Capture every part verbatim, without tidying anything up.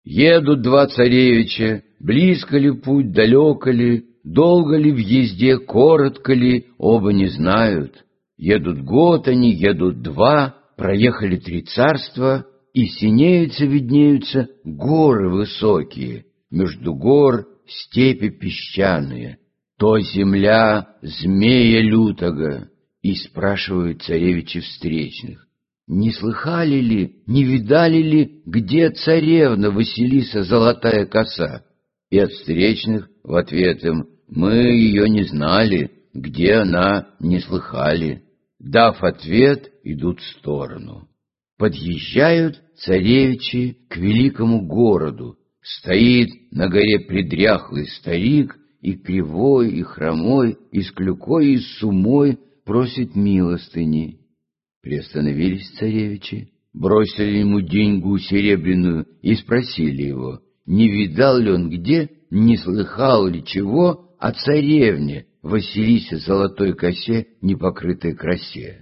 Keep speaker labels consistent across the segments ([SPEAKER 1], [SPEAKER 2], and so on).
[SPEAKER 1] Едут два царевича, близко ли путь, далеко ли, долго ли в езде, коротко ли, оба не знают. Едут год они, едут два, проехали три царства, и синеются, виднеются горы высокие, между гор степи песчаные. То земля змея лютого. И спрашивают царевичи встречных: не слыхали ли, не видали ли, где царевна Василиса Золотая Коса? И от встречных в ответ им: мы ее не знали, где она, не слыхали. Дав ответ, идут в сторону. Подъезжают царевичи к великому городу. Стоит на горе предряхлый старик, и кривой, и хромой, и с клюкой, и с сумой просит милостыни. Приостановились царевичи, бросили ему деньгу серебряную и спросили его, не видал ли он где, не слыхал ли чего о царевне Василисе Золотой Косе, непокрытой красе.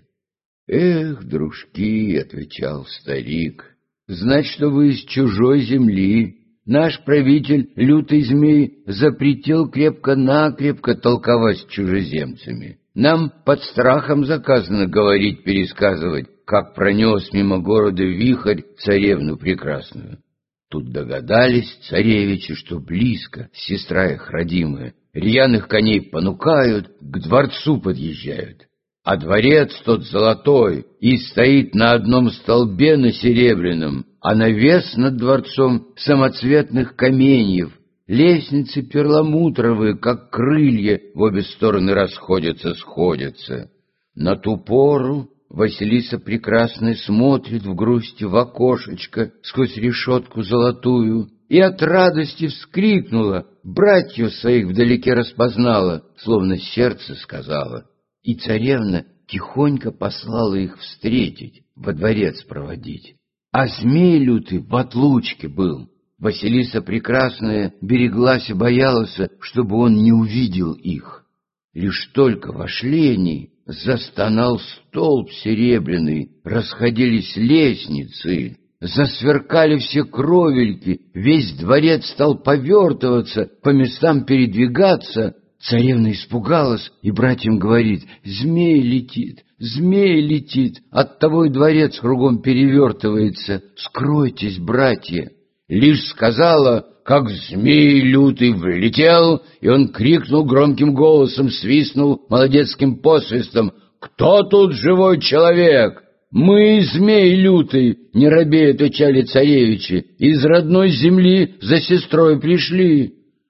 [SPEAKER 1] «Эх, дружки, — отвечал старик, — знать, что вы из чужой земли. Наш правитель, лютый змей, запретил крепко-накрепко толковать с чужеземцами. Нам под страхом заказано говорить, пересказывать, как пронес мимо города вихрь царевну прекрасную». Тут догадались царевичи, что близко, сестра их родимая, рьяных коней понукают, к дворцу подъезжают. А дворец тот золотой и стоит на одном столбе на серебряном, а навес над дворцом самоцветных каменьев, лестницы перламутровые, как крылья, в обе стороны расходятся, сходятся. На ту пору Василиса Прекрасная смотрит в грусти в окошечко сквозь решетку золотую и от радости вскрикнула, братьев своих вдалеке распознала, словно сердце сказала. И царевна тихонько послала их встретить, во дворец проводить. А змей лютый в отлучке был. Василиса Прекрасная береглась и боялась, чтобы он не увидел их. Лишь только вошли они, застонал столб серебряный, расходились лестницы, засверкали все кровельки, весь дворец стал повертываться, по местам передвигаться. Царевна испугалась и братьям говорит: «Змей летит, змей летит, оттого и дворец кругом перевертывается, скройтесь, братья». Лишь сказала, как змей лютый влетел, и он крикнул громким голосом, свистнул молодецким посвистом: «Кто тут живой человек?» «Мы, змей лютый, — не робея отвечали царевичи, — из родной земли за сестрой пришли».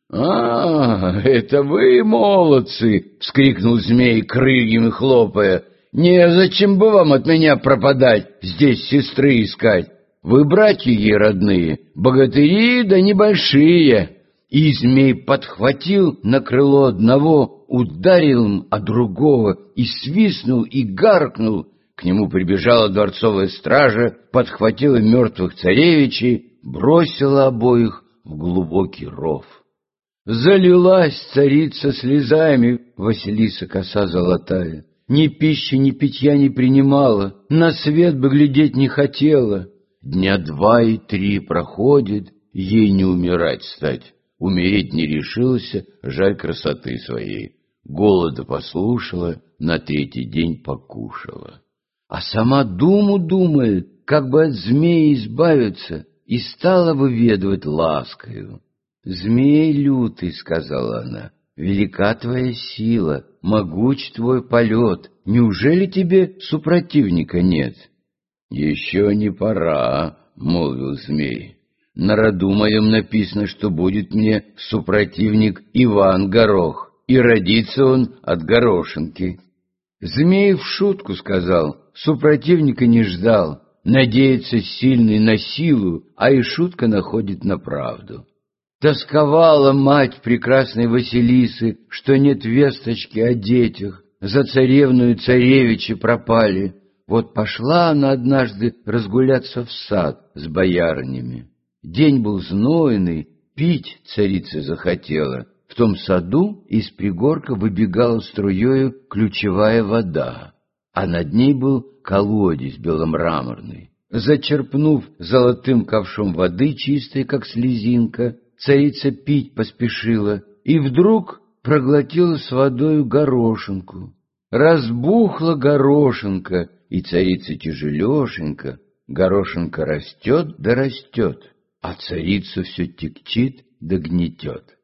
[SPEAKER 1] «А, это вы, молодцы! — вскрикнул змей, крыльями хлопая. — Незачем бы вам от меня пропадать, здесь сестры искать. Вы братья ей родные, богатыри да небольшие». И змей подхватил на крыло одного, ударил им о другого, и свистнул, и гаркнул. К нему прибежала дворцовая стража, подхватила мертвых царевичей, бросила обоих в глубокий ров. Залилась царица слезами, Василиса Коса Золотая. Ни пищи, ни питья не принимала, на свет бы глядеть не хотела. Дня два и три проходит, ей не умирать стать. Умереть не решилась, жаль красоты своей. Голода послушала, на третий день покушала. А сама думу думает, как бы от змеи избавиться, и стала выведывать ласкою. «Змей лютый, — сказала она, — велика твоя сила, могуч твой полет, неужели тебе супротивника нет?» «Еще не пора, — молвил змей, — на роду моем написано, что будет мне супротивник Иван Горох, и родится он от горошинки». Змей в шутку сказал, супротивника не ждал, надеется сильный на силу, а и шутка находит на правду. Тосковала мать прекрасной Василисы, что нет весточки о детях, за царевну и царевичи пропали. Вот пошла она однажды разгуляться в сад с боярнями. День был знойный, пить царица захотела. В том саду из пригорка выбегала струею ключевая вода, а над ней был колодец беломраморный. Зачерпнув золотым ковшом воды, чистой, как слезинка, царица пить поспешила и вдруг проглотила с водою горошинку. Разбухла горошинка, и царица тяжелешенька. Горошинка растет да растет, а царицу все тягчит да гнетет.